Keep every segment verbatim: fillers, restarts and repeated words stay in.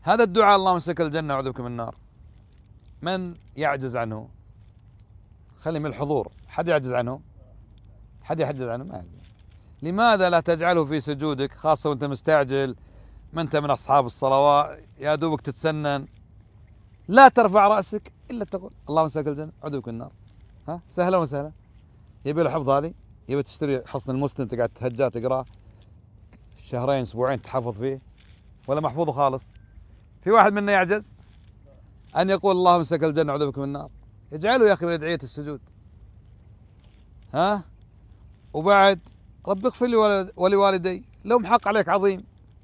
هذا الدعاء اللهم اسألك الجنة أعوذ بك من النار، من يعجز عنه؟ خلي من الحضور، حد يعجز عنه؟ حد يحجز عنه؟ ما يعجز. لماذا لا تجعله في سجودك، خاصة وانت مستعجل، ما انت من أصحاب الصلوات، يا دوبك تتسنن، لا ترفع رأسك إلا تقول اللهم اسألك الجنة أعوذ بك من النار. ها سهلة وسهلة. يبي له حفظ هذه؟ يبي تشتري حصن المسلم تقعد تهجاه تقراه شهرين أسبوعين تحفظ فيه، ولا محفوظه خالص؟ في واحد منا يعجز أن يقول اللهم اسألك الجنة أعوذ بك من النار؟ اجعله يا أخي من أدعية السجود. ها وبعد رب اغفر لي ولوالدي، لهم حق عليك عظيم.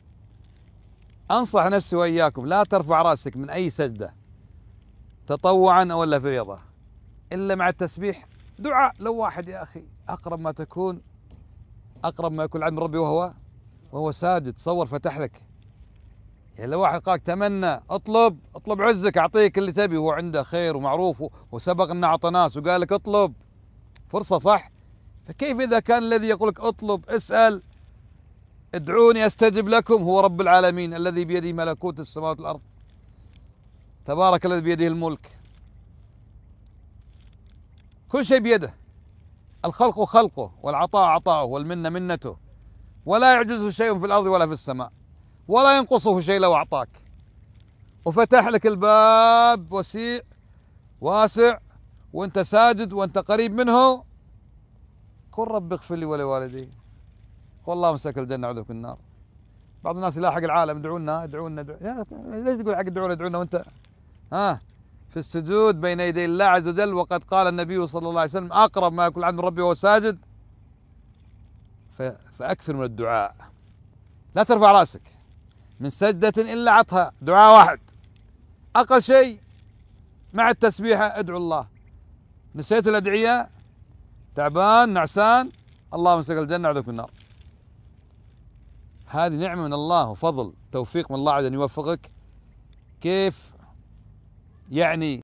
أنصح نفسي وإياكم لا ترفع رأسك من أي سجدة تطوعا أو ولا فريضة إلا مع التسبيح. دعاء لو واحد يا أخي أقرب ما تكون أقرب ما يكون العبد من ربي وهو وهو ساجد، تصور فتح لك. يعني لو واحد قالك تمنى اطلب اطلب عزك أعطيك اللي تبي، وهو عنده خير ومعروف وسبق أن أعطى ناس وقال لك اطلب، فرصة صح؟ فكيف إذا كان الذي يقول لك اطلب اسأل ادعوني استجب لكم هو رب العالمين الذي بيده ملكوت السماوات والارض، تبارك الذي بيده الملك، كل شيء بيده، الخلق خلقه والعطاء عطاؤه والمنة منته، ولا يعجزه شيء في الارض ولا في السماء، ولا ينقصه شيء لو اعطاك، وفتح لك الباب وسيع واسع وانت ساجد وانت قريب منه. قل رب اغفر لي ولوالدي، قل اللهم اسألك الجنة أعوذ بك من النار. بعض الناس يلاحق العالم ادعوا لنا ادعوا لنا ادعوا، ليش تقول حق ادعوا لنا ادعوا لنا وانت ها في السجود بين يدي الله عز وجل؟ وقد قال النبي صلى الله عليه وسلم اقرب ما يكون العبد من ربه وهو ساجد. فاكثر من الدعاء، لا ترفع راسك من سجدة الا عطها دعاء واحد، اقل شيء مع التسبيحة ادعو الله. نسيت الادعية، تعبان نعسان، اللهم اسألك الجنة أعوذ بك من النار. هذه نعمة من الله وفضل توفيق من الله عز وجل أن يوفقك. كيف يعني